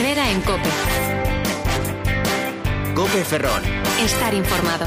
Herrera en COPE. COPE Ferrol. Estar informado.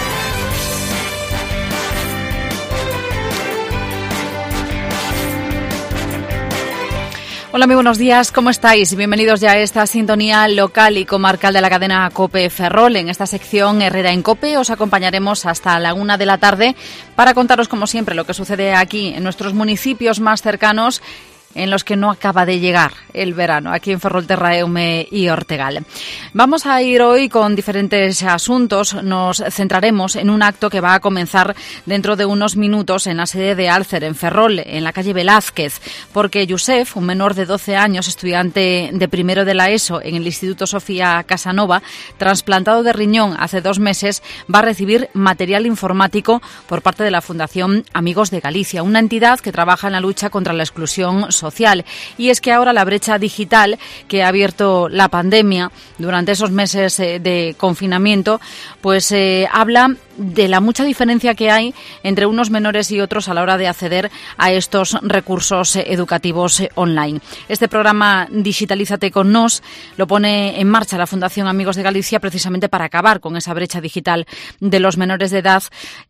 Hola, muy buenos días, ¿cómo estáis? Bienvenidos ya a esta sintonía local y comarcal de la cadena COPE Ferrol. En esta sección Herrera en COPE os acompañaremos hasta la 1 de la tarde para contaros, como siempre, lo que sucede aquí en nuestros municipios más cercanos, en los que no acaba de llegar el verano, aquí en Ferrolterra, Eume y Ortegal. Vamos a ir hoy con diferentes asuntos. Nos centraremos en un acto que va a comenzar dentro de unos minutos en la sede de Alcer, en Ferrol, en la calle Velázquez, porque Josef, un menor de 12 años, estudiante de primero de la ESO en el Instituto Sofía Casanova, trasplantado de riñón hace 2 meses, va a recibir material informático por parte de la Fundación Amigos de Galicia, una entidad que trabaja en la lucha contra la exclusión social. Y es que ahora la brecha digital que ha abierto la pandemia durante esos meses de confinamiento, pues habla de la mucha diferencia que hay entre unos menores y otros a la hora de acceder a estos recursos educativos online. Este programa Digitalízate con Nos lo pone en marcha la Fundación Amigos de Galicia precisamente para acabar con esa brecha digital de los menores de edad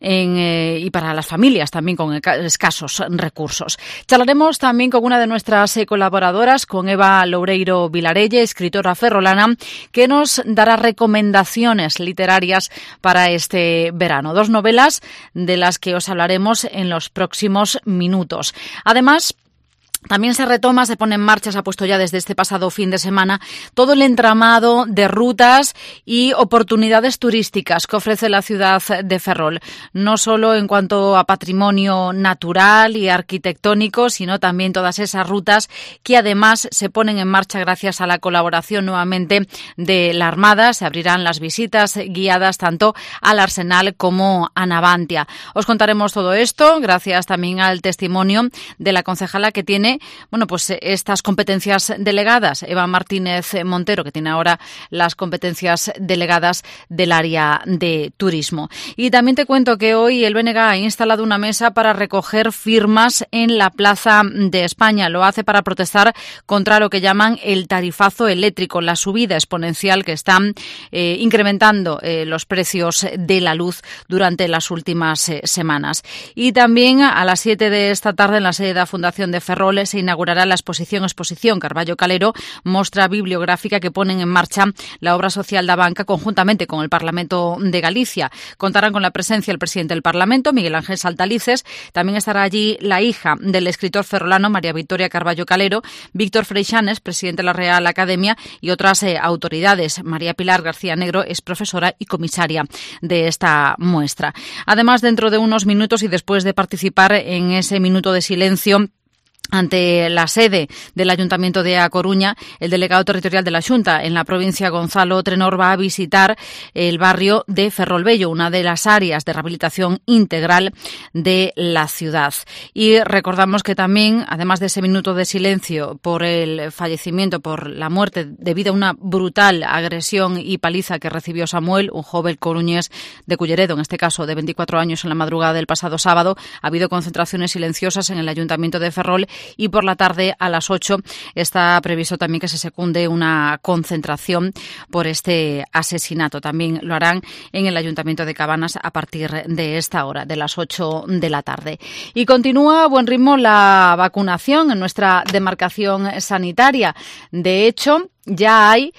y para las familias también con escasos recursos. Charlaremos también con una de nuestras colaboradoras, con Eva Loureiro Vilarelle, escritora ferrolana, que nos dará recomendaciones literarias para este verano. 2 novelas de las que os hablaremos en los próximos minutos. Además, también se pone en marcha, se ha puesto ya desde este pasado fin de semana, todo el entramado de rutas y oportunidades turísticas que ofrece la ciudad de Ferrol. No solo en cuanto a patrimonio natural y arquitectónico, sino también todas esas rutas que además se ponen en marcha gracias a la colaboración nuevamente de la Armada. Se abrirán las visitas guiadas tanto al Arsenal como a Navantia. Os contaremos todo esto gracias también al testimonio de la concejala que tiene pues estas competencias delegadas, Eva Martínez Montero, que tiene ahora las competencias delegadas del área de turismo. Y también te cuento que hoy el BNG ha instalado una mesa para recoger firmas en la Plaza de España. Lo hace para protestar contra lo que llaman el tarifazo eléctrico, la subida exponencial que están incrementando los precios de la luz durante las últimas semanas. Y también a las 7 de esta tarde en la sede de la Fundación de Ferrol se inaugurará la exposición Carballo Calero, mostra bibliográfica que ponen en marcha la obra social da Banca conjuntamente con el Parlamento de Galicia. Contarán con la presencia del presidente del Parlamento, Miguel Ángel Saltalices. También estará allí la hija del escritor ferrolano, María Victoria Carballo Calero, Víctor Freixanes, presidente de la Real Academia, y otras autoridades. María Pilar García Negro es profesora y comisaria de esta muestra. Además, dentro de unos minutos y después de participar en ese minuto de silencio ante la sede del Ayuntamiento de A Coruña, el delegado territorial de la Xunta en la provincia, Gonzalo Trenor, va a visitar el barrio de Ferrolbello, una de las áreas de rehabilitación integral de la ciudad. Y recordamos que también, además de ese minuto de silencio por el fallecimiento, por la muerte debido a una brutal agresión y paliza que recibió Samuel, un joven coruñés de Culleredo, en este caso de 24 años, en la madrugada del pasado sábado, ha habido concentraciones silenciosas en el Ayuntamiento de Ferrol. Y por la tarde, a las 8, está previsto también que se secunde una concentración por este asesinato. También lo harán en el Ayuntamiento de Cabanas a partir de esta hora, de las 8 de la tarde. Y continúa a buen ritmo la vacunación en nuestra demarcación sanitaria. De hecho, ya hay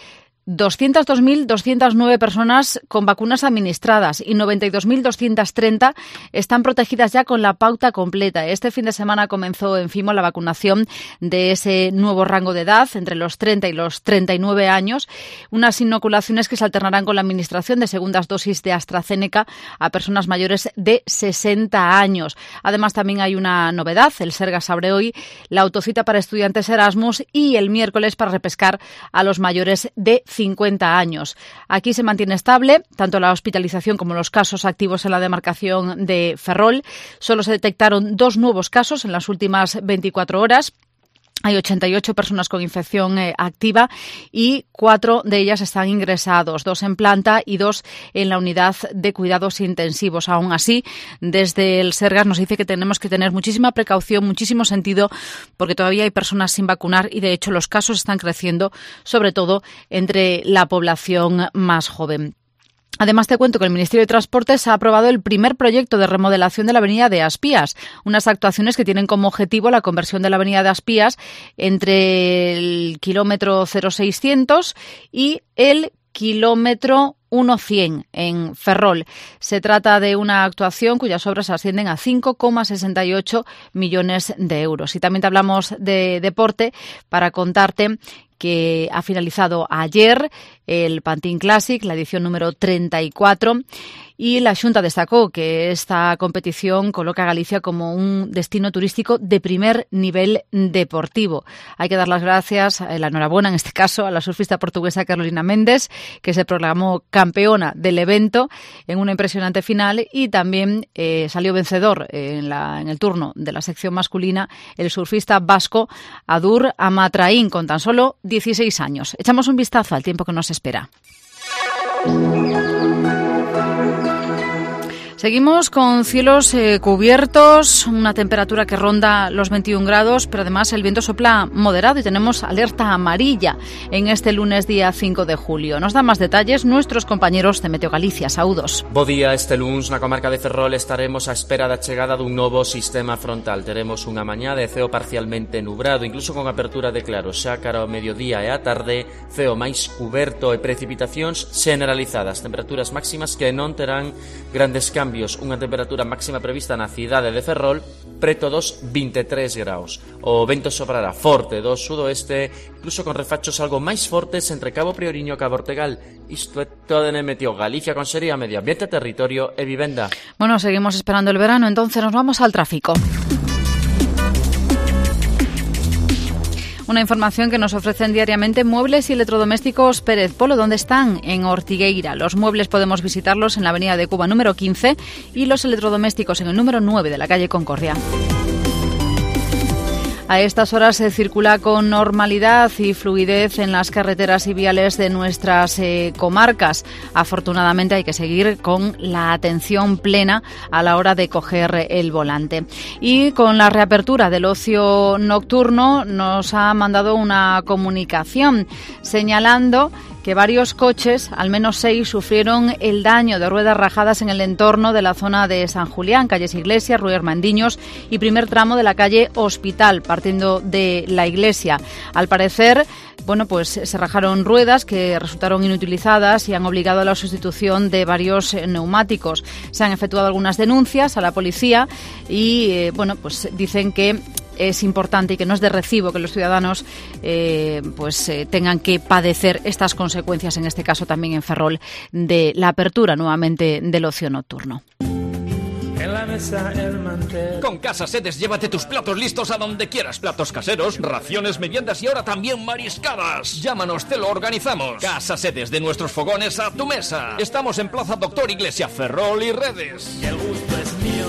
202.209 personas con vacunas administradas y 92.230 están protegidas ya con la pauta completa. Este fin de semana comenzó en Fimo la vacunación de ese nuevo rango de edad entre los 30 y los 39 años, unas inoculaciones que se alternarán con la administración de segundas dosis de AstraZeneca a personas mayores de 60 años. Además, también hay una novedad: el Sergas abre hoy la autocita para estudiantes Erasmus y el miércoles para repescar a los mayores de 50 años. Aquí se mantiene estable tanto la hospitalización como los casos activos en la demarcación de Ferrol. Solo se detectaron 2 nuevos casos en las últimas 24 horas. Hay 88 personas con infección activa y 4 de ellas están ingresados, 2 en planta y 2 en la unidad de cuidados intensivos. Aún así, desde el Sergas nos dice que tenemos que tener muchísima precaución, muchísimo sentido, porque todavía hay personas sin vacunar y, de hecho, los casos están creciendo, sobre todo entre la población más joven. Además, te cuento que el Ministerio de Transportes ha aprobado el primer proyecto de remodelación de la avenida de Aspías, unas actuaciones que tienen como objetivo la conversión de la avenida de Aspías entre el kilómetro 0600 y el kilómetro 1.100 en Ferrol. Se trata de una actuación cuyas obras ascienden a 5,68 millones de euros. Y también te hablamos de deporte para contarte que ha finalizado ayer el Pantin Classic, la edición número 34, y la Xunta destacó que esta competición coloca a Galicia como un destino turístico de primer nivel deportivo. Hay que dar las gracias, la enhorabuena en este caso, a la surfista portuguesa Carolina Méndez, que se proclamó campeona del evento en una impresionante final, y también salió vencedor en el turno de la sección masculina el surfista vasco Adur Amatraín, con tan solo 16 años. Echamos un vistazo al tiempo que nos espera. Seguimos con cielos cubiertos, una temperatura que ronda los 21 grados, pero además el viento sopla moderado y tenemos alerta amarilla en este lunes día 5 de julio. Nos dan más detalles nuestros compañeros de Meteo Galicia. Saúdos. Bo día, este lunes na comarca de Ferrol estaremos á espera da chegada dun novo sistema frontal. Teremos unha mañá de ceo parcialmente nubrado, incluso con apertura de claros xa cara ao mediodía e á tarde, ceo máis cuberto e precipitacións generalizadas, temperaturas máximas que non terán grandes cambios. Unha temperatura máxima prevista na cidade de Ferrol preto dos 23 graus. O vento soprará forte do sudoeste, incluso con refachos algo máis fortes entre Cabo Prioriño e Cabo Ortegal. Isto é todo en Meteo Galicia, Consellería de Medio Ambiente, Territorio e Vivenda. Bueno, seguimos esperando el verano, entonces nos vamos al tráfico. Una información que nos ofrecen diariamente Muebles y Electrodomésticos Pérez Polo, donde están en Ortigueira. Los muebles podemos visitarlos en la avenida de Cuba número 15 y los electrodomésticos en el número 9 de la calle Concordia. A estas horas se circula con normalidad y fluidez en las carreteras y viales de nuestras comarcas. Afortunadamente hay que seguir con la atención plena a la hora de coger el volante. Y con la reapertura del ocio nocturno nos ha mandado una comunicación señalando que varios coches, al menos 6, sufrieron el daño de ruedas rajadas en el entorno de la zona de San Julián, calles Iglesias, Ruiz Mandiños y primer tramo de la calle Hospital, partiendo de la iglesia. Al parecer, pues se rajaron ruedas que resultaron inutilizadas y han obligado a la sustitución de varios neumáticos. Se han efectuado algunas denuncias a la policía y, dicen que es importante y que no es de recibo que los ciudadanos tengan que padecer estas consecuencias, en este caso también en Ferrol, de la apertura nuevamente del ocio nocturno. En la mesa el mantel. Con Casa Sedes llévate tus platos listos a donde quieras. Platos caseros, raciones, meriendas y ahora también mariscadas. Llámanos, te lo organizamos. Casa Sedes, de nuestros fogones a tu mesa. Estamos en Plaza Doctor Iglesia, Ferrol y Redes. Y el gusto es mío.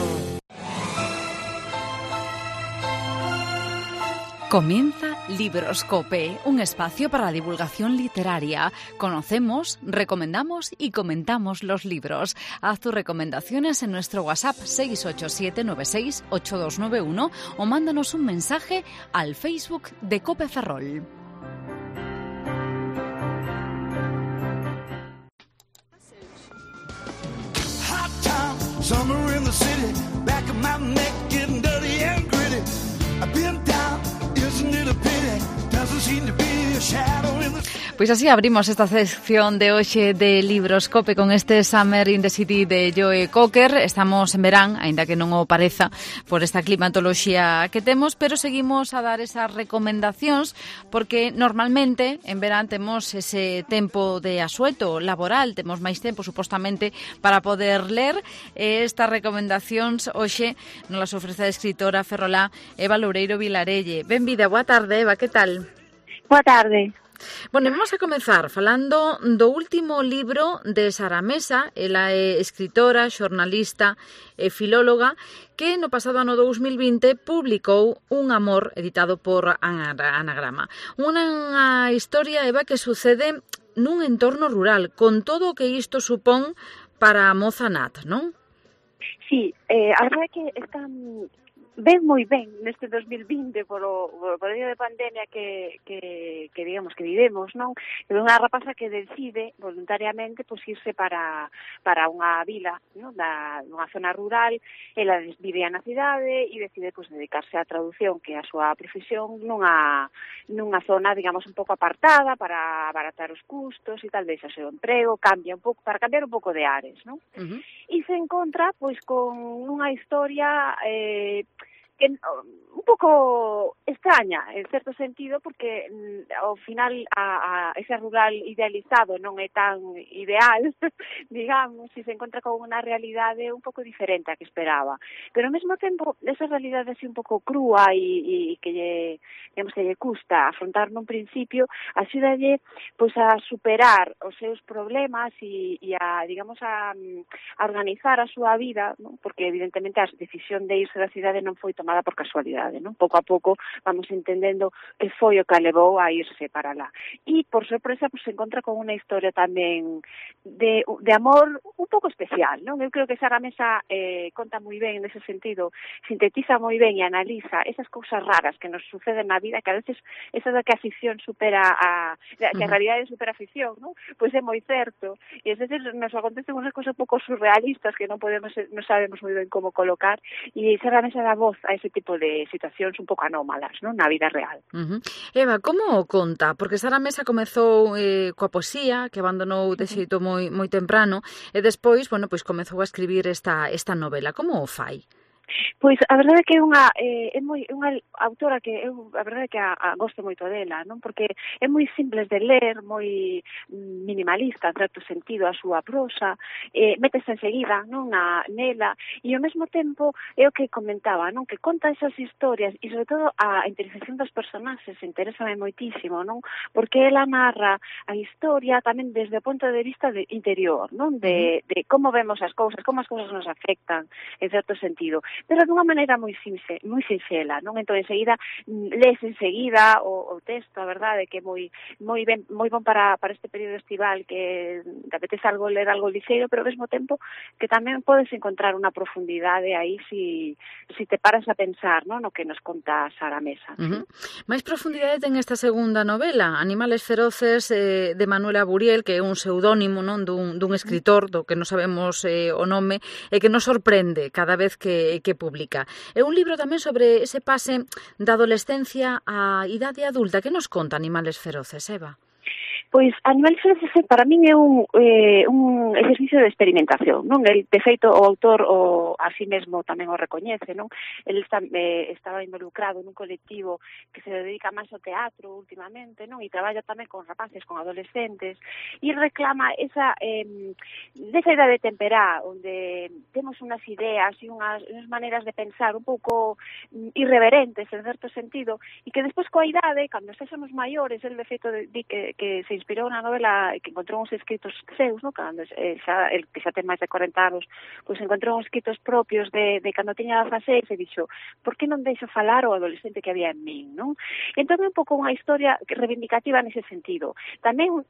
Comienza Libroscope, un espacio para la divulgación literaria. Conocemos, recomendamos y comentamos los libros. Haz tus recomendaciones en nuestro WhatsApp 687968291 o mándanos un mensaje al Facebook de Cope Ferrol. Summer in the city, back of my neck getting dirty and gritty. I've been down, isn't it a pity? Doesn't seem to be a shadow in the... Pois así abrimos esta sección de hoxe de Libroscope con este Summer in the City de Joe Cocker. Estamos en verán, aínda que non o pareza por esta climatoloxía que temos, pero seguimos a dar esas recomendacións porque normalmente en verán temos ese tempo de asueto laboral, temos máis tempo supostamente para poder ler. Estas recomendacións hoxe nos las ofrece a escritora ferrolá Eva Loureiro Vilarelle. Benvida, boa tarde, Eva, que tal? Boa tarde. Bueno, vamos a comezar falando do último libro de Sara Mesa. Ela é escritora, xornalista e filóloga que no pasado ano 2020 publicou Un amor, editado por Anagrama. Unha historia, Eva, que sucede nun entorno rural, con todo o que isto supón para a moza Nat, non? Sí, a verdade é que están ben moi ben neste 2020 por medio de pandemia que digamos que vivemos, non? É unha rapaza que decide voluntariamente pois irse para unha vila, non? Nunha zona rural. Ela vive na cidade e decide pois dedicarse á traducción, que é a súa profesión, nunha zona, digamos, un pouco apartada para abaratar os custos e tal vez o seu emprego, para cambiar un pouco de ares, non? E se encontra pois con unha historia que un pouco extraña, en certo sentido, porque ao final a ese rural idealizado non é tan ideal, digamos, e se encontra con unha realidade un pouco diferente a que esperaba. Pero ao mesmo tempo, esa realidade así un pouco crúa e que lle custa afrontar nun principio, axúdalle pois a superar os seus problemas e a, digamos, a organizar a súa vida, non? Porque evidentemente a decisión de irse da cidade non foi tomada por casualidade, non? Pouco a pouco vamos entendendo que foi o que a levou a irse para lá. E, por sorpresa, pues, se encontra con unha historia tamén de amor un pouco especial, non? Eu creo que Sara Mesa conta moi ben nese sentido, sintetiza moi ben e analiza esas cousas raras que nos suceden na vida, que a veces esa da que a ficción supera que a realidade supera a ficción, non? Pois é moi certo. E a veces nos acontecen unhas cousas un pouco surrealistas que non sabemos moi ben como colocar, e Sara Mesa dá voz a ese tipo de situacións un pouco anómalas, non? Na vida real. Eva, como o conta? Porque Sara Mesa comezou coa poesía, que abandonou de xeito moi temprano, e despois, bueno, pois comezou a escribir esta novela. Como o fai? Pois a verdade é que é unha autora que eu a verdade é que gosto moito dela, non? Porque é moi simples de ler, moi minimalista en certo sentido a súa prosa, métese enseguida, non, nela, e ao mesmo tempo é o que comentaba, non? Que conta esas historias e sobre todo a interiorización dos personaxes interésame moitísimo, non? Porque ela narra a historia tamén desde o punto de vista interior, non? De como vemos as cousas, como as cousas nos afectan en certo sentido, pero dunha maneira moi sinxela, non? Entón, enseguida, lees enseguida o texto, a verdade, que é moi bon para este período estival, que te apetece ler algo lixeiro, pero ao mesmo tempo que tamén podes encontrar unha profundidade aí si te paras a pensar, non? No que nos conta Sara Mesa. Máis profundidade ten esta segunda novela, Animales feroces, de Manuela Buriel, que é un pseudónimo, non, dun escritor do que non sabemos o nome, e que nos sorprende cada vez que publica. É un libro tamén sobre ese pase da adolescencia á idade adulta. Que nos conta Animales feroces, Eva? Pois Animales feroces para min é un exercicio de experimentación, non? El, de feito, o autor a sí mesmo tamén o recoñece, non? El estaba involucrado nun colectivo que se dedica máis ao teatro últimamente, non? E traballa tamén con rapaces, con adolescentes, e reclama desa idea de temperar, onde temos unhas ideas e unhas maneiras de pensar un pouco irreverentes, en certo sentido, e que despois coa idade, cando sexamos maiores, el de feito di que se inspirou na novela que encontrou uns escritos seus, no? Cando que xa ten máis de 40 anos, pois encontrou uns escritos propios de cando tiña 16 e dixo, por que non deixo falar o adolescente que había en min, non? Entón é un pouco unha historia reivindicativa nese sentido. Tamén,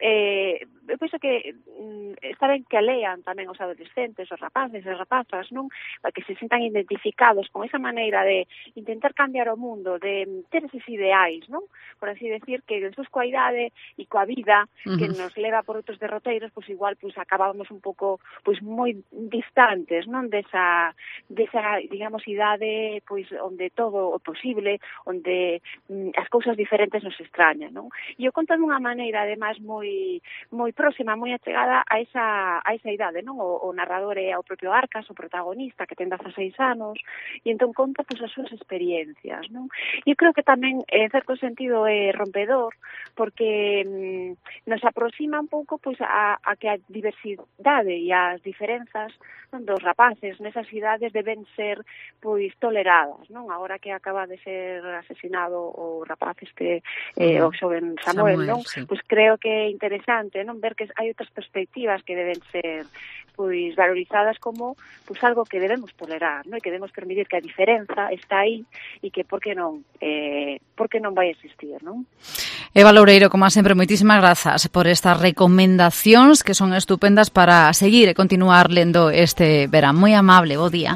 eu penso que está ben que a lean tamén os adolescentes, os rapaces e as rapazas, non? Para que se sintan identificados con esa maneira de intentar cambiar o mundo, de ter eses ideais, non? Por así decir, que despois coa idade e coa vida que nos leva por outros derroteiros, pois igual pois acabábamos un pouco pois moi distantes, non, desa digamos idade pois onde todo o posible, onde as cousas diferentes nos extrañan, non? E eu conto dunha maneira ademais moi próxima, moi achegada a esa idade, non? O narrador é o propio Arcas, o protagonista, que ten 16 anos, e entón conta pois as súas experiencias, non? E creo que tamén, en certo sentido, é rompedor, porque nos aproxima un pouco pois a que a diversidade e as diferenzas, non, dos rapaces nesas idades deben ser pois toleradas, non? Agora que acaba de ser asesinado o rapaz o xoven Samuel, non? Sí. Pois creo que é interesante, non, ver que hai outras perspectivas que deben ser pois valorizadas como pois algo que debemos tolerar, non? E que debemos permitir que a diferenza está aí e que por que non vai existir, non? Eva Loureiro, como sempre, moitísimas grazas por estas recomendacións que son estupendas para seguir e continuar lendo este verán. Moi amable, bo día.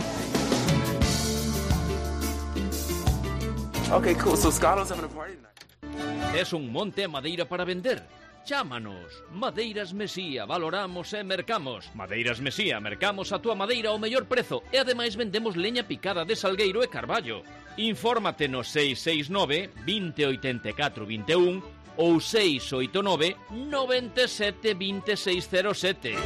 Okay, cool. So Scotland's having a party tonight. Es un monte de madeira para vender. Chámanos. Madeiras Mesía, valoramos e mercamos. Madeiras Mesía, mercamos a túa madeira ao mellor prezo e ademais vendemos leña picada de salgueiro e carballo. Infórmate no 669 20 84 21 ou 689 97 2607.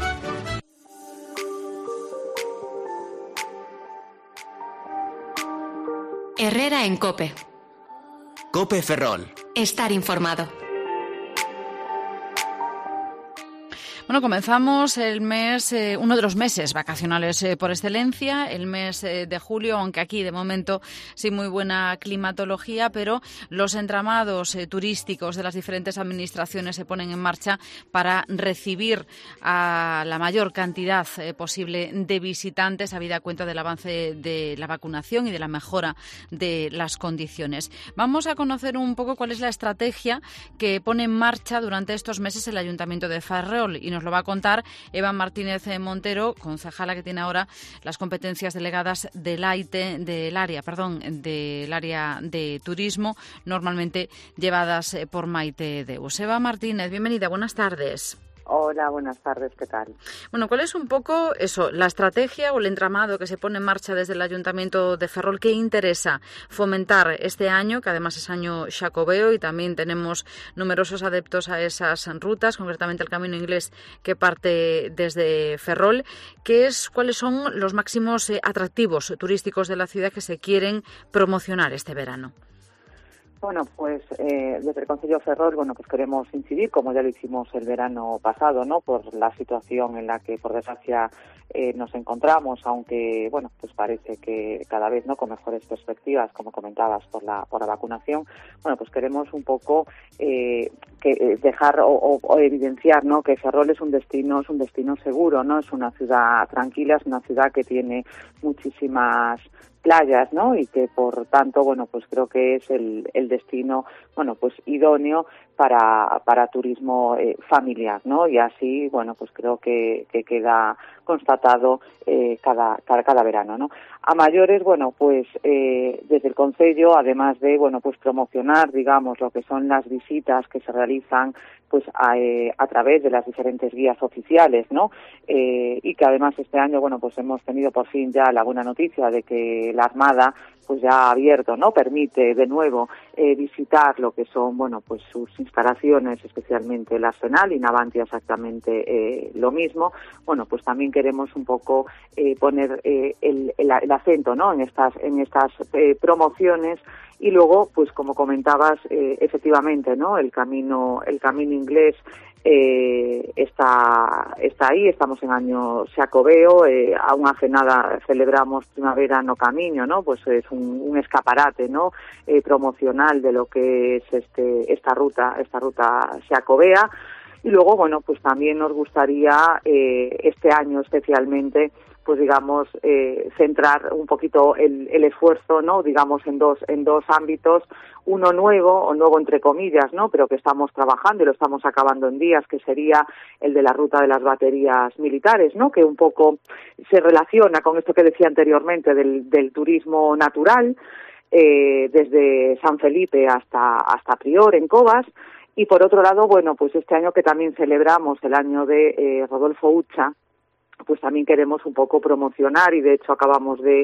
Herrera en COPE. COPE Ferrol. Estar informado. Bueno, comenzamos el mes, uno de los meses vacacionales por excelencia, el mes de julio, aunque aquí de momento sin muy buena climatología, pero los entramados turísticos de las diferentes administraciones se ponen en marcha para recibir a la mayor cantidad posible de visitantes, habida cuenta del avance de la vacunación y de la mejora de las condiciones. Vamos a conocer un poco cuál es la estrategia que pone en marcha durante estos meses el Ayuntamiento de Ferrol y nos lo va a contar Eva Martínez Montero, concejala que tiene ahora las competencias delegadas del área de turismo, normalmente llevadas por Maite Deus. Eva Martínez, bienvenida, buenas tardes. Hola, buenas tardes, ¿qué tal? Bueno, ¿cuál es un poco la estrategia o el entramado que se pone en marcha desde el Ayuntamiento de Ferrol? ¿Qué interesa fomentar este año, que además es año xacobeo y también tenemos numerosos adeptos a esas rutas, concretamente el Camino Inglés que parte desde Ferrol? ¿Cuáles son los máximos atractivos turísticos de la ciudad que se quieren promocionar este verano? Bueno, pues desde el Concello de Ferrol, pues queremos incidir, como ya lo hicimos el verano pasado, ¿no? Por la situación en la que, por desgracia, nos encontramos, aunque, pues parece que cada vez, ¿no? Con mejores perspectivas, como comentabas, por la vacunación. Pues queremos un poco dejar o evidenciar, ¿no? Que Ferrol es un destino seguro, ¿no? Es una ciudad tranquila, es una ciudad que tiene muchísimas playas, ¿no? Y que por tanto, pues creo que es el destino, pues idóneo para turismo familiar, ¿no? Y así, pues creo que queda constatado cada verano, ¿no? A mayores, pues desde el Concello, además de, pues promocionar, digamos, lo que son las visitas que se realizan pues a través de las diferentes guías oficiales, ¿no? Y que además este año, pues hemos tenido por fin ya la buena noticia de que la Armada pues ya ha abierto, ¿no? Permite de nuevo visitar lo que son, pues sus instalaciones, especialmente el Arsenal, y Navantia exactamente lo mismo. Pues también queremos un poco poner el acento, ¿no? En estas promociones. Y luego, pues como comentabas, efectivamente, ¿no? El camino inglés está ahí, estamos en año xacobeo, aún hace nada celebramos Primavera no Camiño, ¿no? Pues es un escaparate, ¿no? Promocional de lo que es esta ruta xacobea. Y luego, pues también nos gustaría este año especialmente, pues digamos, centrar un poquito el esfuerzo, ¿no? Digamos, en dos ámbitos, uno nuevo entre comillas, ¿no? Pero que estamos trabajando y lo estamos acabando en días, que sería el de la ruta de las baterías militares, ¿no? Que un poco se relaciona con esto que decía anteriormente del turismo natural, desde San Felipe hasta Prior, en Covas. Y por otro lado, pues este año que también celebramos el año de Rodolfo Ucha, pues también queremos un poco promocionar y de hecho acabamos de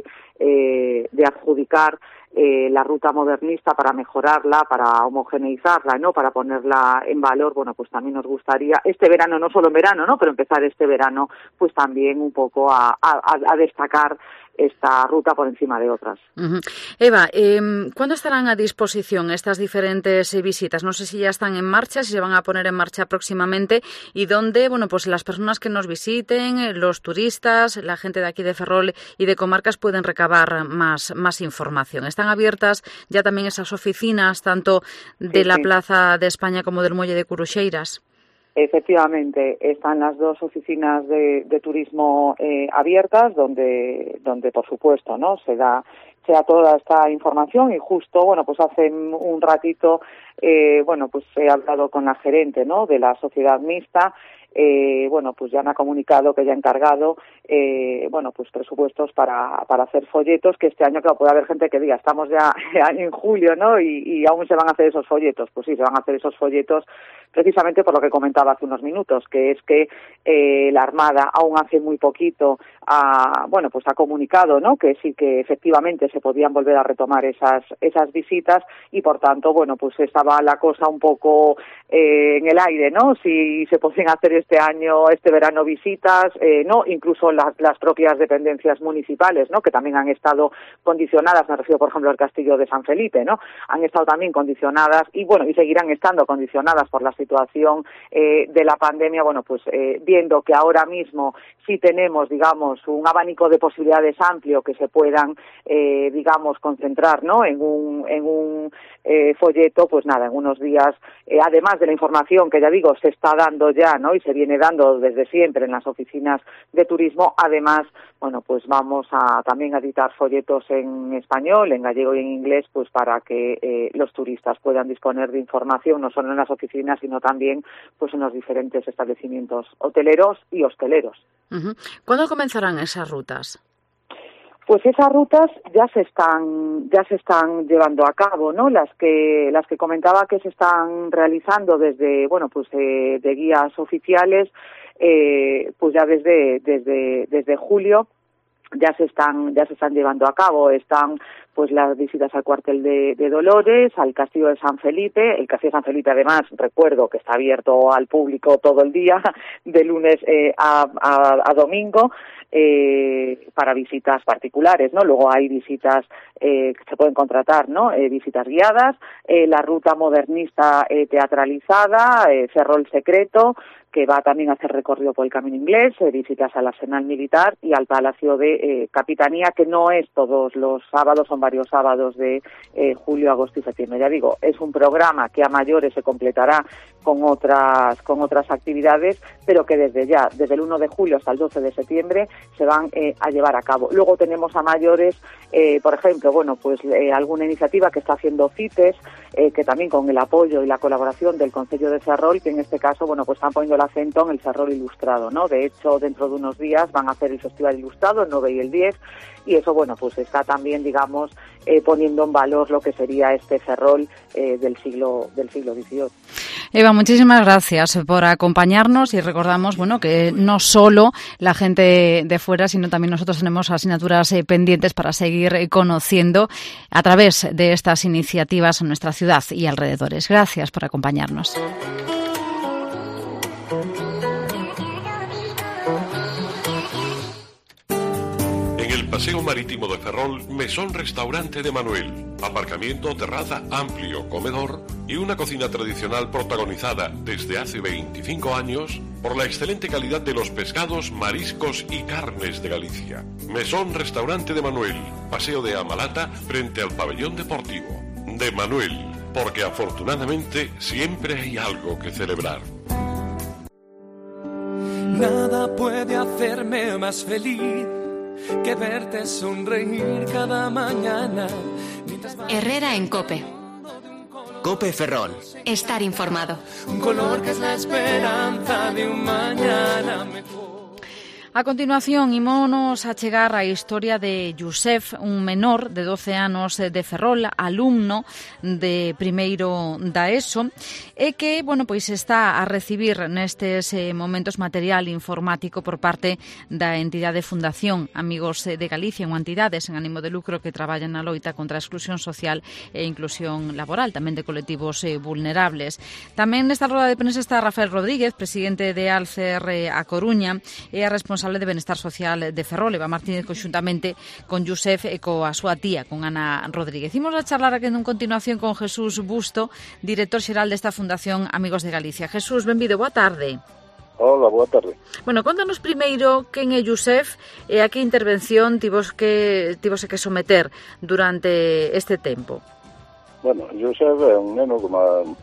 adjudicar la ruta modernista para mejorarla, para homogeneizarla, ¿no? Para ponerla en valor. Bueno, pues también nos gustaría este verano, no solo en verano, ¿no? Pero empezar este verano pues también un poco a destacar esta ruta por encima de otras. Uh-huh. Eva, ¿cuándo estarán a disposición estas diferentes visitas? No sé si ya están en marcha, si se van a poner en marcha próximamente y dónde, bueno, pues las personas que nos visiten, los turistas, la gente de aquí de Ferrol y de comarcas pueden recabar más información. ¿Están abiertas ya también esas oficinas, tanto de la Plaza de España como del Muelle de Curuxeiras? Efectivamente, están las dos oficinas de turismo abiertas, donde por supuesto, ¿no? se da toda esta información y justo, bueno, pues hace un ratito, bueno, pues he hablado con la gerente, ¿no? De la sociedad mixta. Bueno, pues ya me ha comunicado que ya ha encargado, bueno, pues presupuestos para hacer folletos, que este año, claro, puede haber gente que diga, estamos ya en julio, ¿no? Y aún se van a hacer esos folletos. Pues sí, se van a hacer esos folletos precisamente por lo que comentaba hace unos minutos, que es que la Armada aún hace muy poquito bueno, pues ha comunicado, ¿no? Que sí, que efectivamente se podían volver a retomar esas visitas y por tanto, bueno, pues estaba la cosa un poco en el aire, ¿no? Si se podían hacer este verano visitas, no, incluso las propias dependencias municipales, ¿no? Que también han estado condicionadas, me refiero por ejemplo al Castillo de San Felipe, ¿no? Han estado también condicionadas y bueno, y seguirán estando condicionadas por la situación de la pandemia. Bueno, pues viendo que ahora mismo sí tenemos, digamos, un abanico de posibilidades amplio que se puedan, digamos, concentrar, ¿no? En un folleto, pues nada, en unos días, además de la información que ya digo se está dando ya, ¿no? Y se viene dando desde siempre en las oficinas de turismo, además, bueno, pues vamos también a editar folletos en español, en gallego y en inglés, pues para que los turistas puedan disponer de información no solo en las oficinas, sino también pues en los diferentes establecimientos hoteleros y hosteleros. Uh-huh. ¿Cuándo comenzarán esas rutas? Pues esas rutas ya se están llevando a cabo, ¿no? Las que comentaba que se están realizando desde, bueno, pues de guías oficiales, pues ya desde julio ya se están llevando a cabo. Están pues las visitas al cuartel de Dolores, al Castillo de San Felipe. El Castillo de San Felipe, además, recuerdo que está abierto al público todo el día, de lunes a domingo, para visitas particulares, ¿no? Luego hay visitas que se pueden contratar, ¿no? Visitas guiadas, la ruta modernista teatralizada, Ferrol Secreto, que va también a hacer recorrido por el Camino Inglés, visitas al Arsenal Militar y al Palacio de Capitanía, que no es todos los sábados, son varios sábados de julio, agosto y septiembre. Ya digo, es un programa que a mayores se completará con otras actividades, pero que desde el 1 de julio hasta el 12 de septiembre se van a llevar a cabo. Luego tenemos a mayores, por ejemplo, bueno, pues alguna iniciativa que está haciendo CITES, que también con el apoyo y la colaboración del Concello de Ferrol, que en este caso, bueno, pues están poniendo el acento en el Ferrol Ilustrado, ¿no? De hecho, dentro de unos días van a hacer el Festival Ilustrado, el 9 y el 10, y eso, bueno, pues está también, digamos, poniendo en valor lo que sería este Ferrol del siglo XVIII. Eva, muchísimas gracias por acompañarnos y recordamos, bueno, que no solo la gente de fuera, sino también nosotros tenemos asignaturas pendientes para seguir conociendo a través de estas iniciativas en nuestra ciudad y alrededores. Gracias por acompañarnos. Paseo Marítimo de Ferrol, Mesón Restaurante de Manuel. Aparcamiento, terraza, amplio comedor y una cocina tradicional protagonizada desde hace 25 años por la excelente calidad de los pescados, mariscos y carnes de Galicia. Mesón Restaurante de Manuel, Paseo de Amalata, frente al pabellón deportivo. De Manuel, porque afortunadamente siempre hay algo que celebrar. Nada puede hacerme más feliz que verte sonreír cada mañana. Herrera en COPE. COPE Ferrol. Estar informado. Un color que es la esperanza de un mañana mejor. A continuación, ímonos a chegar á historia de Josef, un menor de 12 anos de Ferrol, alumno de primeiro da ESO, e que, pois está a recibir nestes momentos material informático por parte da entidade Fundación Amigos de Galicia, unha entidade sen ánimo de lucro que traballa na loita contra a exclusión social e inclusión laboral, tamén de colectivos vulnerables. Tamén nesta roda de prensa está Rafael Rodríguez, presidente de Alcer a Coruña, e a responsable de Benestar Social de Ferrol, Eva Martínez, conxuntamente con Josef e coa súa tía, con Ana Rodríguez. Imos a charlar aquí en continuación con Jesús Busto, director xeral desta Fundación Amigos de Galicia. Jesús, benvido, boa tarde. Hola, boa tarde. Bueno, contanos primeiro quen é Josef e a que intervención tivose que someter durante este tempo. Bueno, Josef é un neno como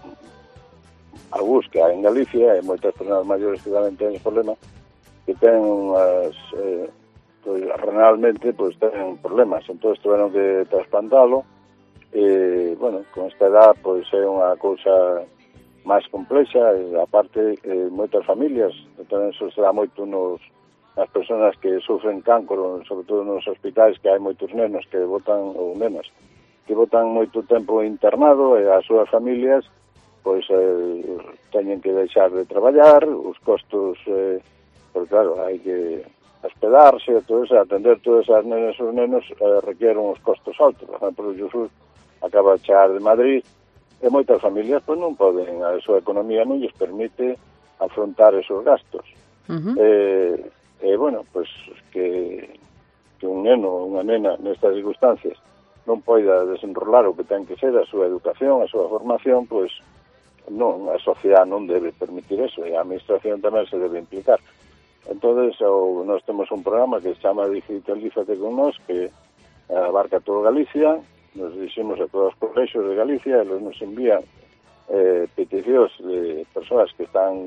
a busca en Galicia, e moitas persoas maiores que tamén ten ese problema, que ten unhas, pois, renalmente, pois, ten problemas. Entón, tiveron que trasplantalo, e, bueno, con esta edad, pois, é unha cousa máis complexa, e, aparte, moitas familias, tamén se dá moito nas persoas que sufren cancro, sobre todo nos hospitais, que hai moitos nenos que botan, ou nenas, que botan moito tempo internado, e as súas familias, pois, teñen que deixar de traballar, os costos... porque claro, hai que hospedarse, todo eso, atender todas as nenas e os nenos requiere uns costos altos. Por exemplo, Jesús acaba de chegar de Madrid e moitas familias pois non poden, a súa economía non lles permite afrontar esos gastos. Bueno, pois que un neno ou unha nena nestas circunstancias non poida desenrolar o que ten que ser a súa educación, a súa formación, pois non, a sociedade non debe permitir eso, e a administración tamén se debe implicar. Entonces, nós temos un programa que se chama Digitalízate con nós, que abarca toda Galicia, nos diriximos a todos os colexios de Galicia, e nos envían peticións de persoas que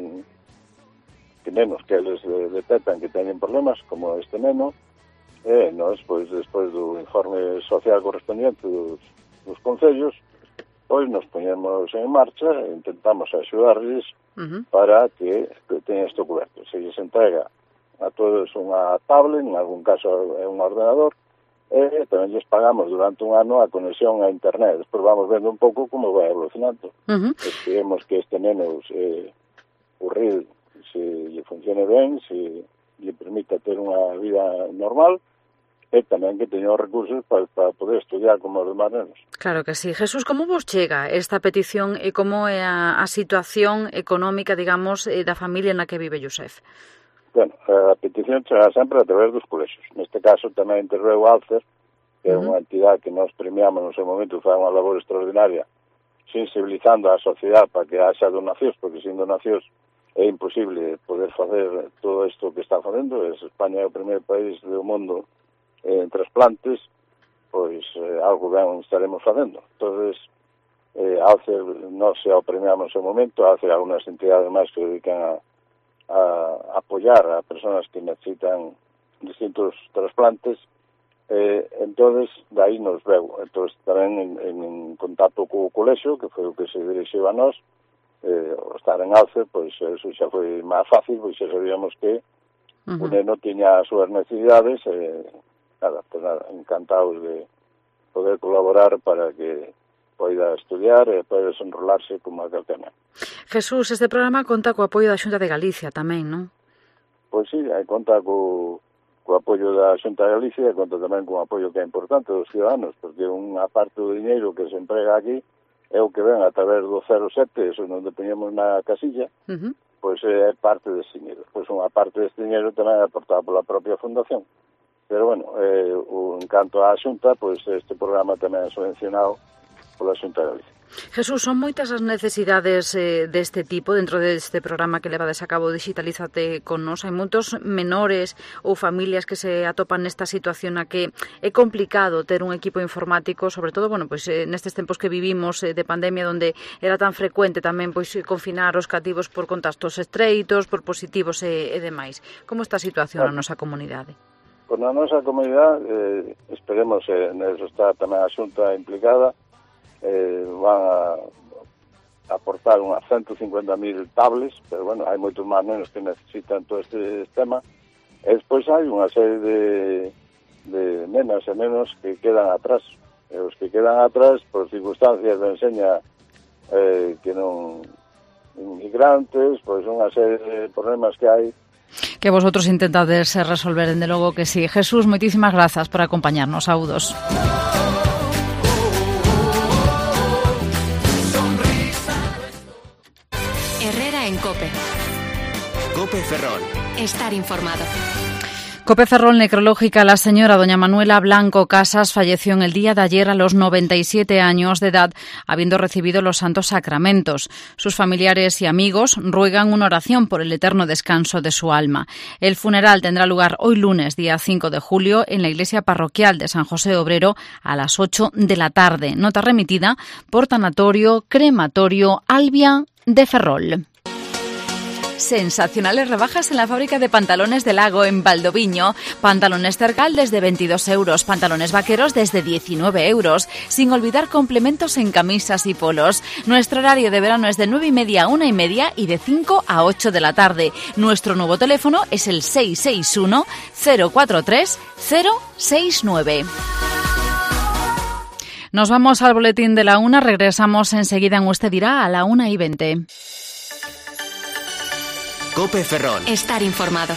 nenos que eles detectan que teñen problemas, como este neno, e nós, pois, despois do informe social correspondiente dos concellos, pois nos poñemos en marcha e intentamos axudarles para que teñan isto coberto. Se lles entrega a todos unha tablet, en algún caso é un ordenador, e tamén lles pagamos durante un ano a conexión a internet. Despois vamos vendo un pouco como vai evolucionando. Esperemos que este neno o RIL se lle funcione ben, se lle permita ter unha vida normal, e tamén que teña os recursos para poder estudiar como os demás nenos. Claro que sí. Jesús, como vos chega esta petición e como é a situación económica, digamos, da familia na que vive Josef? Bueno, a petición chega sempre a través dos colexios. Neste caso tamén interveu Alcer, que é unha entidade que nos premiamos no seu momento, fai unha labor extraordinaria, sensibilizando a sociedade para que haxa donacións, porque sin donacións é imposible poder facer todo isto que está facendo. España é o primeiro país do mundo en trasplantes, pois algo ben estaremos facendo. Entonces, Alcer non se o premiamos en momento, Alcer algunas entidades máis que dedican a apoiar a persoas que necesitan distintos trasplantes, entonces, dai nos veu. Entonces, tamén en contacto co colexio, que foi o que se dirixiu a nós, estar en Alcer, pois eso xa foi máis fácil, pois xa sabíamos que o neno tiña as súas necesidades, nada, encantados de poder colaborar para que poida estudiar e poida desenrolarse como a calquera. Jesús, este programa conta co apoio da Xunta de Galicia tamén, non? Pois sí, conta co apoio da Xunta de Galicia, e conta tamén co apoio que é importante dos ciudadanos, porque unha parte do diñeiro que se emprega aquí é o que ven a través do 07, eso non depeñemos na casilla, pois é parte desse diñeiro. Pois unha parte deste diñeiro tamén é aportada pola propia Fundación. Pero, bueno, en canto á Xunta, pois este programa tamén é subvencionado pola Xunta de Galicia. Jesús, son moitas as necesidades deste tipo dentro deste programa que levades a cabo Digitalízate con nós. Hai moitos menores ou familias que se atopan nesta situación a que é complicado ter un equipo informático, sobre todo, bueno, pois nestes tempos que vivimos de pandemia, onde era tan frecuente tamén pois confinar os cativos por contactos estreitos, por positivos e demais. Como está a situación na nosa comunidade? Pois na nosa comunidade, esperemos, neso está tamén a Xunta implicada, van a aportar unhas 150.000 tablets, pero bueno, hai moitos máis nenos que necesitan todo este sistema, E despois hai unha serie de nenas e nenos que quedan atrás. E os que quedan atrás, por circunstancias de enseña que non inmigrantes, pois unha serie de problemas que hai. Que vosotros intentades resolver, dende logo que sí. Jesús, moitísimas grazas por acompañarnos. Saúdos. Herrera en COPE. COPE Ferrol. Estar informado. COPE Ferrol necrológica. La señora doña Manuela Blanco Casas falleció en el día de ayer a los 97 años de edad, habiendo recibido los santos sacramentos. Sus familiares y amigos ruegan una oración por el eterno descanso de su alma. El funeral tendrá lugar hoy lunes, día 5 de julio, en la iglesia parroquial de San José Obrero a las 8 de la tarde. Nota remitida por Tanatorio Crematorio Albia de Ferrol. Sensacionales rebajas en la fábrica de pantalones del Lago en Valdoviño. Pantalones Cercal desde 22 euros, pantalones vaqueros desde 19 euros, sin olvidar complementos en camisas y polos. Nuestro horario de verano es de 9:30 a 1:30 y de 5 a 8 de la tarde. Nuestro nuevo teléfono es el 661 043 069. Nos vamos al boletín de la 1, regresamos enseguida en Usted Dirá a la 1:20. COPE Ferrol. Estar informado.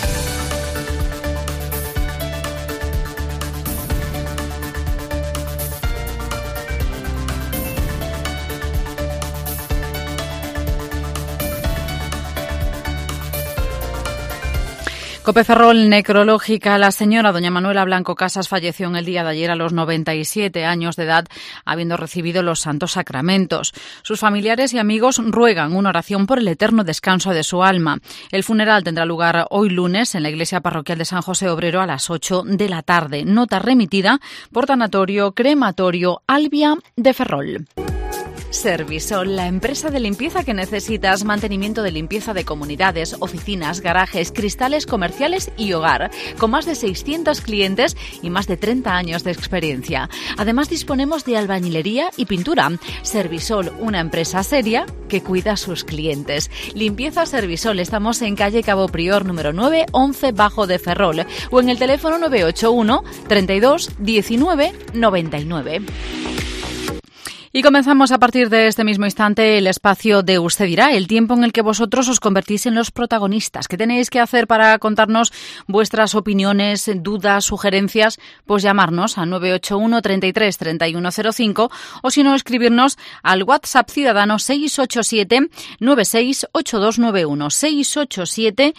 COPE Ferrol necrológica. La señora doña Manuela Blanco Casas falleció en el día de ayer a los 97 años de edad, habiendo recibido los santos sacramentos. Sus familiares y amigos ruegan una oración por el eterno descanso de su alma. El funeral tendrá lugar hoy lunes en la iglesia parroquial de San José Obrero a las 8 de la tarde. Nota remitida por Tanatorio Crematorio Albia de Ferrol. Servisol, la empresa de limpieza que necesitas, mantenimiento de limpieza de comunidades, oficinas, garajes, cristales comerciales y hogar, con más de 600 clientes y más de 30 años de experiencia. Además disponemos de albañilería y pintura. Servisol, una empresa seria que cuida a sus clientes. Limpieza Servisol, estamos en calle Cabo Prior número 9, 11 Bajo de Ferrol, o en el teléfono 981 32 19 99. Y comenzamos a partir de este mismo instante el espacio de Usted Dirá, el tiempo en el que vosotros os convertís en los protagonistas. ¿Qué tenéis que hacer para contarnos vuestras opiniones, dudas, sugerencias? Pues llamarnos a 981 33 3105 o si no, escribirnos al WhatsApp ciudadano 687 968291 687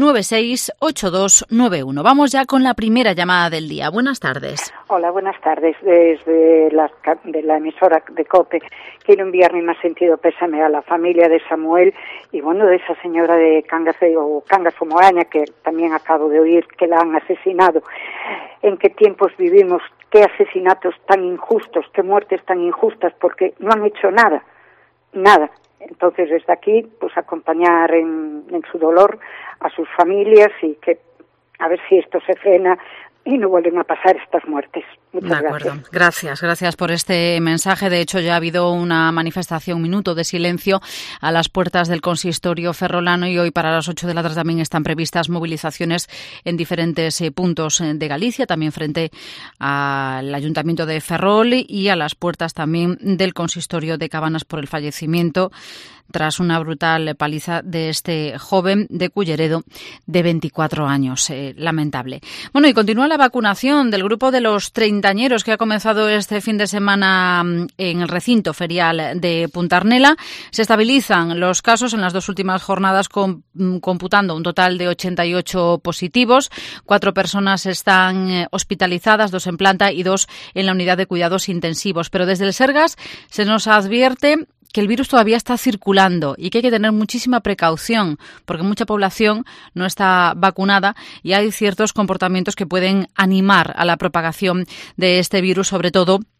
968291. Vamos ya con la primera llamada del día. Buenas tardes. Hola, buenas tardes. Desde la emisora de COPE quiero enviar mi más sentido pésame a la familia de Samuel y bueno, de esa señora de Cangas Moaña, que también acabo de oír que la han asesinado. ¿En qué tiempos vivimos? ¿Qué asesinatos tan injustos? ¿Qué muertes tan injustas? Porque no han hecho nada. Entonces, desde aquí, pues acompañar en su dolor a sus familias y que a ver si esto se frena y no vuelven a pasar estas muertes. Muchas gracias. Gracias por este mensaje. De hecho, ya ha habido una manifestación, un minuto de silencio a las puertas del consistorio ferrolano y hoy para las 8 de la tarde también están previstas movilizaciones en diferentes puntos de Galicia, también frente al Ayuntamiento de Ferrol y a las puertas también del consistorio de Cabanas por el fallecimiento tras una brutal paliza de este joven de Culleredo de 24 años. Lamentable. Bueno, y continúa la vacunación del grupo de los treintañeros que ha comenzado este fin de semana en el recinto ferial de Punta Arnela. Se estabilizan los casos en las dos últimas jornadas, computando un total de 88 positivos. 4 personas están hospitalizadas, 2 en planta y 2 en la unidad de cuidados intensivos. Pero desde el Sergas se nos advierte que el virus todavía está circulando y que hay que tener muchísima precaución porque mucha población no está vacunada y hay ciertos comportamientos que pueden animar a la propagación de este virus, sobre todo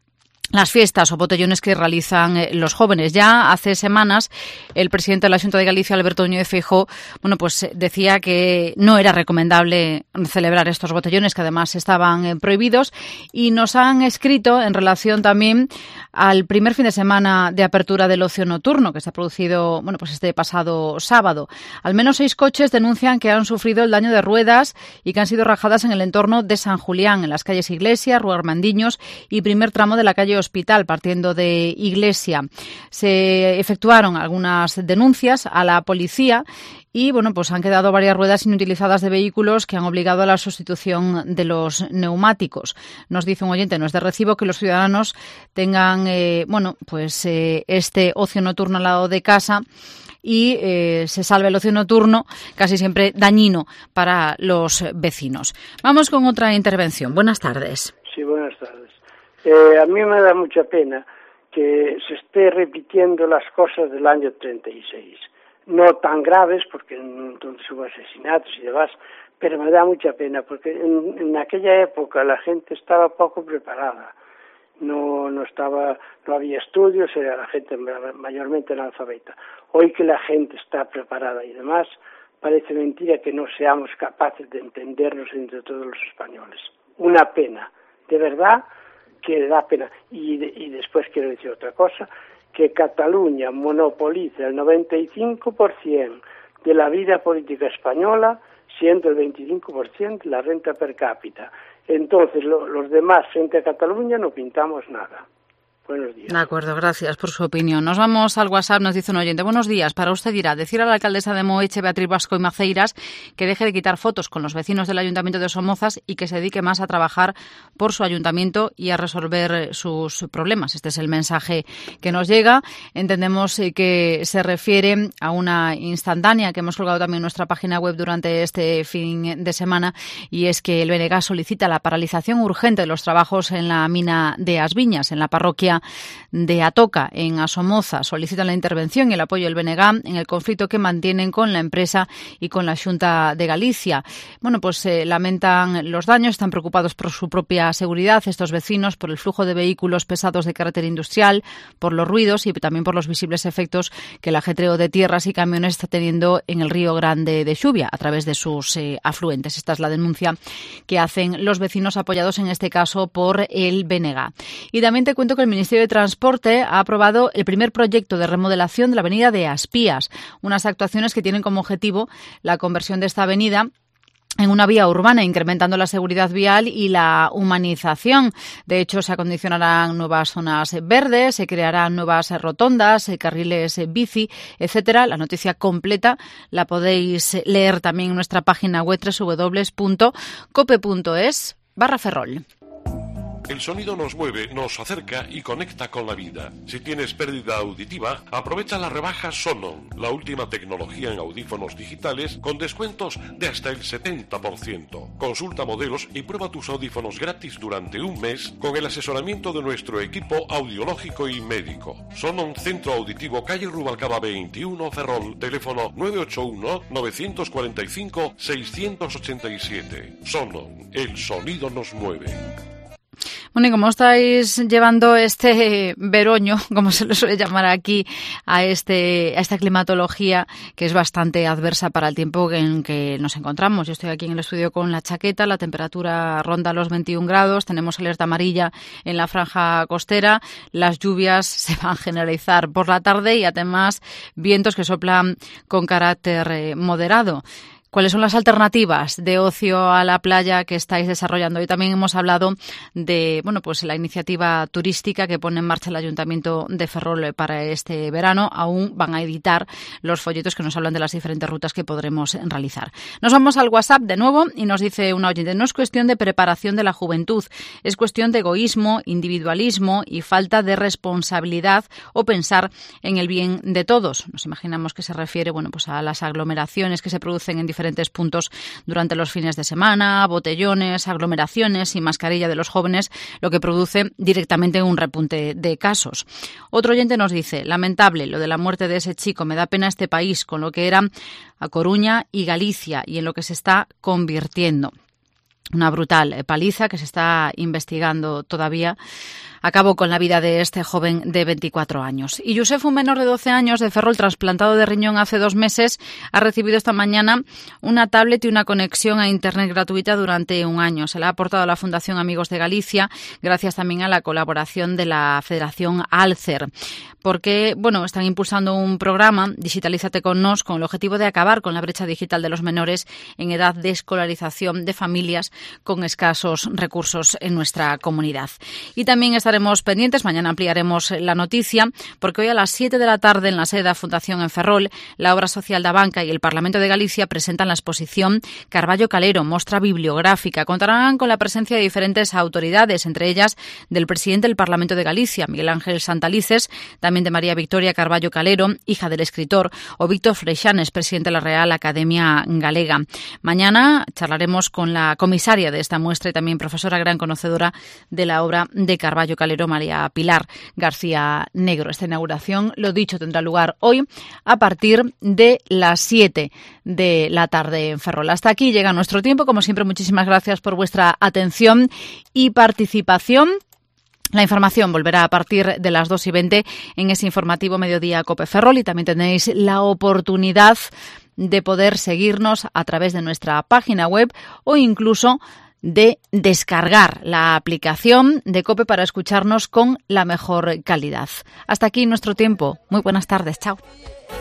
las fiestas o botellones que realizan los jóvenes. Ya hace semanas el presidente de la Xunta de Galicia, Alberto Núñez Feijóo, pues decía que no era recomendable celebrar estos botellones, que además estaban prohibidos, y nos han escrito en relación también al primer fin de semana de apertura del ocio nocturno que se ha producido, este pasado sábado. Al menos 6 coches denuncian que han sufrido el daño de ruedas y que han sido rajadas en el entorno de San Julián, en las calles Iglesia, Rúa Armandiños y primer tramo de la calle Hospital, partiendo de Iglesia. Se efectuaron algunas denuncias a la policía y han quedado varias ruedas inutilizadas de vehículos que han obligado a la sustitución de los neumáticos. Nos dice un oyente, no es de recibo que los ciudadanos tengan este ocio nocturno al lado de casa y se salve el ocio nocturno, casi siempre dañino para los vecinos. Vamos con otra intervención. Buenas tardes. Sí, buenas tardes. A mí me da mucha pena que se esté repitiendo las cosas del año 36. No tan graves, porque entonces hubo asesinatos y demás, pero me da mucha pena, porque en aquella época la gente estaba poco preparada. No había estudios, era la gente mayormente analfabeta. Hoy que la gente está preparada y demás, parece mentira que no seamos capaces de entendernos entre todos los españoles. Una pena, de verdad que da pena. Y después quiero decir otra cosa, que Cataluña monopoliza el 95% de la vida política española, siendo el 25% la renta per cápita. Entonces, los demás, frente a Cataluña, no pintamos nada. Buenos días. De acuerdo, gracias por su opinión. Nos vamos al WhatsApp, nos dice un oyente. Buenos días, para usted dirá, decir a la alcaldesa de Moeche, Beatriz Vasco y Maceiras, que deje de quitar fotos con los vecinos del Ayuntamiento de Somozas y que se dedique más a trabajar por su ayuntamiento y a resolver sus problemas. Este es el mensaje que nos llega. Entendemos que se refiere a una instantánea que hemos colgado también en nuestra página web durante este fin de semana, y es que el BNG solicita la paralización urgente de los trabajos en la mina de As Viñas, en la parroquia de Atoca, en Somoza. Solicitan la intervención y el apoyo del BNG en el conflicto que mantienen con la empresa y con la Xunta de Galicia. Lamentan los daños, están preocupados por su propia seguridad estos vecinos, por el flujo de vehículos pesados de carácter industrial, por los ruidos y también por los visibles efectos que el ajetreo de tierras y camiones está teniendo en el Río Grande de Xuvia a través de sus afluentes. Esta es la denuncia que hacen los vecinos, apoyados en este caso por el BNG. Y también te cuento que el Ministerio de Transporte ha aprobado el primer proyecto de remodelación de la avenida de Aspías, unas actuaciones que tienen como objetivo la conversión de esta avenida en una vía urbana, incrementando la seguridad vial y la humanización. De hecho, se acondicionarán nuevas zonas verdes, se crearán nuevas rotondas, carriles bici, etcétera. La noticia completa la podéis leer también en nuestra página web www.cope.es/Ferrol. El sonido nos mueve, nos acerca y conecta con la vida. Si tienes pérdida auditiva, aprovecha la rebaja Sonon, la última tecnología en audífonos digitales con descuentos de hasta el 70%. Consulta modelos y prueba tus audífonos gratis durante un mes con el asesoramiento de nuestro equipo audiológico y médico. Sonon Centro Auditivo, calle Rubalcaba 21, Ferrol, teléfono 981-945-687. Sonon, el sonido nos mueve. Bueno, y como estáis llevando este veroño, como se le suele llamar aquí, a esta climatología que es bastante adversa para el tiempo en que nos encontramos. Yo estoy aquí en el estudio con la chaqueta, la temperatura ronda los 21 grados, tenemos alerta amarilla en la franja costera, las lluvias se van a generalizar por la tarde y además vientos que soplan con carácter moderado. ¿Cuáles son las alternativas de ocio a la playa que estáis desarrollando? Hoy también hemos hablado de la iniciativa turística que pone en marcha el Ayuntamiento de Ferrol para este verano. Aún van a editar los folletos que nos hablan de las diferentes rutas que podremos realizar. Nos vamos al WhatsApp de nuevo y nos dice una oyente: no es cuestión de preparación de la juventud, es cuestión de egoísmo, individualismo y falta de responsabilidad o pensar en el bien de todos. Nos imaginamos que se refiere a las aglomeraciones que se producen en diferentes puntos durante los fines de semana, botellones, aglomeraciones y mascarilla de los jóvenes, lo que produce directamente un repunte de casos. Otro oyente nos dice: lamentable lo de la muerte de ese chico, me da pena este país con lo que era A Coruña y Galicia y en lo que se está convirtiendo. Una brutal paliza que se está investigando todavía acabó con la vida de este joven de 24 años. Y Josep, un menor de 12 años de Ferrol, trasplantado de riñón hace 2 meses, ha recibido esta mañana una tablet y una conexión a Internet gratuita durante 1 año. Se la ha aportado a la Fundación Amigos de Galicia, gracias también a la colaboración de la Federación Alcer. Porque, están impulsando un programa, Digitalízate con Nos, con el objetivo de acabar con la brecha digital de los menores en edad de escolarización de familias con escasos recursos en nuestra comunidad. Y también estaremos pendientes, mañana ampliaremos la noticia, porque hoy a las 7 de la tarde en la sede de la Fundación en Ferrol, la Obra Social da Banca y el Parlamento de Galicia presentan la exposición Carballo Calero, mostra bibliográfica. Contarán con la presencia de diferentes autoridades, entre ellas del presidente del Parlamento de Galicia, Miguel Ángel Santalices, también de María Victoria Carballo Calero, hija del escritor, o Víctor Freixanes, presidente de la Real Academia Galega. Mañana charlaremos con la comisaria de esta muestra y también profesora gran conocedora de la obra de Carballo Calero, María Pilar García Negro. Esta inauguración, lo dicho, tendrá lugar hoy a partir de las 7 de la tarde en Ferrol. Hasta aquí llega nuestro tiempo. Como siempre, muchísimas gracias por vuestra atención y participación. La información volverá a partir de las 2:20 en ese informativo Mediodía Cope Ferrol, y también tenéis la oportunidad de poder seguirnos a través de nuestra página web o incluso de descargar la aplicación de COPE para escucharnos con la mejor calidad. Hasta aquí nuestro tiempo. Muy buenas tardes. Chao.